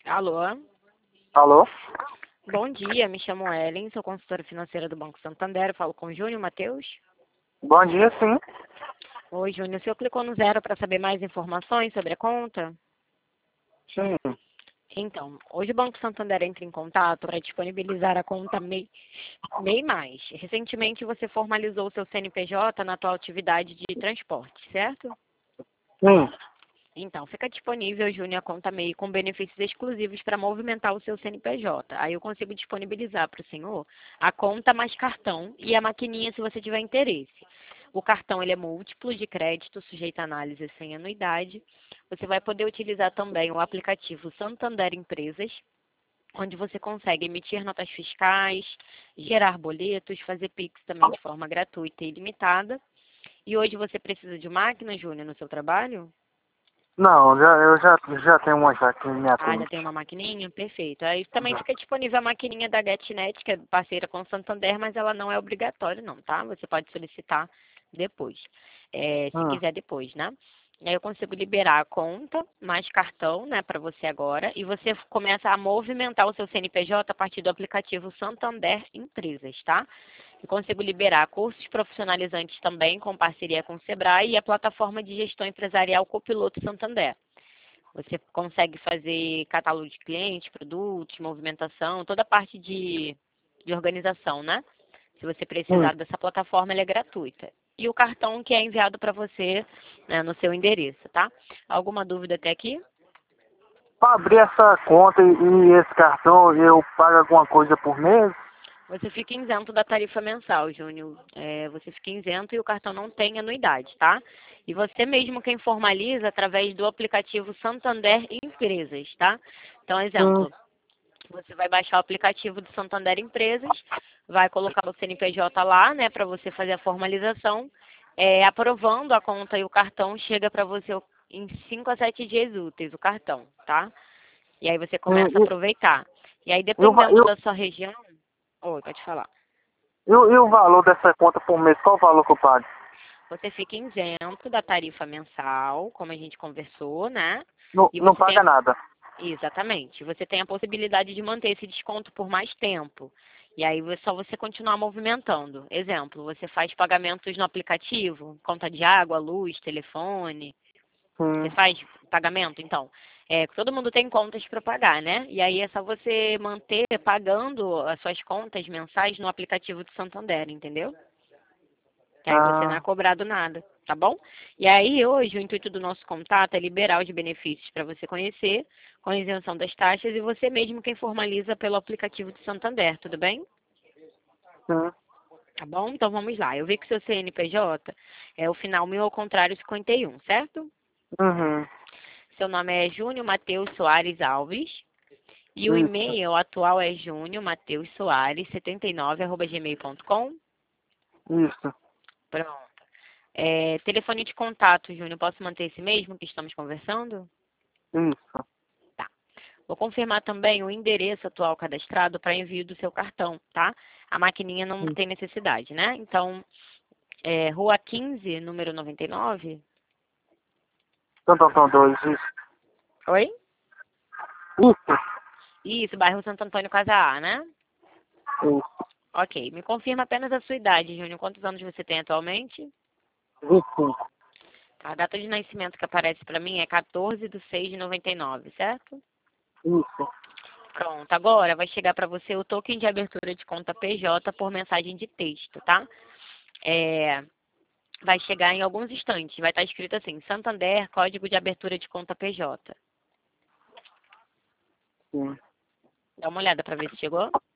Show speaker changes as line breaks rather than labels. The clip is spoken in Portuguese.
Alô?
Alô?
Bom dia, me chamo Ellen, sou consultora financeira do Banco Santander, falo com o Júnior Matheus.
Bom dia, sim.
Oi, Júnior, o senhor clicou no 0 para saber mais informações sobre a conta?
Sim.
Então, hoje o Banco Santander entra em contato para disponibilizar a conta MEI Mais. Recentemente você formalizou o seu CNPJ na atual atividade de transporte, certo?
Sim.
Então, fica disponível, Júnior, a conta MEI com benefícios exclusivos para movimentar o seu CNPJ. Aí eu consigo disponibilizar para o senhor a conta mais cartão e a maquininha se você tiver interesse. O cartão ele é múltiplo de crédito, sujeito a análise sem anuidade. Você vai poder utilizar também o aplicativo Santander Empresas, onde você consegue emitir notas fiscais, gerar boletos, fazer Pix também de forma gratuita e ilimitada. E hoje você precisa de máquina, Júnior, no seu trabalho?
Não, eu já tenho uma já que me
Ah, já
atende.
tem uma maquininha? Perfeito. Aí também
Já.
fica disponível a maquininha da GetNet, que é parceira com o Santander, mas ela não é obrigatória não, tá? Você pode solicitar depois, se
Hum.
quiser depois, né? Aí eu consigo liberar a conta, mais cartão, né, para você agora, e você começa a movimentar o seu CNPJ a partir do aplicativo Santander Empresas, tá? Eu consigo liberar cursos profissionalizantes também, com parceria com o Sebrae e a plataforma de gestão empresarial Copiloto Santander. Você consegue fazer catálogo de clientes, produtos, movimentação, toda a parte de organização, né? Se você
Sim.
precisar dessa plataforma, ela é gratuita. E o cartão que é enviado para você, né, no seu endereço, tá? Alguma dúvida até aqui?
Para abrir essa conta e esse cartão, eu pago alguma coisa por mês?
Você fica isento da tarifa mensal, Júnior. Você fica isento e o cartão não tem anuidade, tá? E você mesmo quem formaliza através do aplicativo Santander Empresas, tá? Então,
Sim.
exemplo, você vai baixar o aplicativo do Santander Empresas, vai colocar o CNPJ lá, né, para você fazer a formalização. Aprovando a conta e o cartão, chega para você em 5 a 7 dias úteis, o cartão, tá? E aí você
Sim.
começa a aproveitar. E aí,
E, o, va-
dependendo da sua região... Oi, pode falar.
e o valor dessa conta por mês? Qual o valor que eu pago?
Você fica isento da tarifa mensal, como a gente conversou, né?
Não,
E
não
você tem
paga nada.
exatamente. Você tem a possibilidade de manter esse desconto por mais tempo. E aí é só você continuar movimentando. Exemplo, você faz pagamentos no aplicativo, conta de água, luz, telefone. Você
Sim.
faz pagamento, então. Todo mundo tem contas para pagar, né? E aí é só você manter pagando as suas contas mensais no aplicativo do Santander, entendeu? Que aí você não é
Ah,
cobrado nada, tá bom? E aí hoje o intuito do nosso contato é liberar os benefícios para você conhecer, com isenção das taxas e você mesmo quem formaliza pelo aplicativo do Santander, tudo bem?
sim.
Tá bom? Então vamos lá. Eu vi que seu CNPJ é o final 1000 ao contrário 51, certo?
Uhum.
Seu nome é Júnior Matheus Soares Alves e o
Isso.
e-mail atual é juniormatheussoares79@gmail.com.
Isso.
Pronto. Telefone de contato, Júnior, posso manter esse mesmo que estamos conversando?
Isso.
Tá. Vou confirmar também o endereço atual cadastrado para envio do seu cartão, tá? A maquininha não
Isso.
tem necessidade, né? Então, Rua 15, número 99.
Então, dois. Isso.
Oi?
Isso.
Isso, bairro Santo Antônio, Casa A, né?
Isso.
Ok. Me confirma apenas a sua idade, Júnior. Quantos anos você tem atualmente?
25.
A data de nascimento que aparece para mim é 14/6/99, certo?
Isso.
Pronto, agora vai chegar para você o token de abertura de conta PJ por mensagem de texto, tá? É, vai chegar em alguns instantes, vai estar escrito assim, Santander, código de abertura de conta PJ.
Sim.
Dá uma olhada para ver se chegou.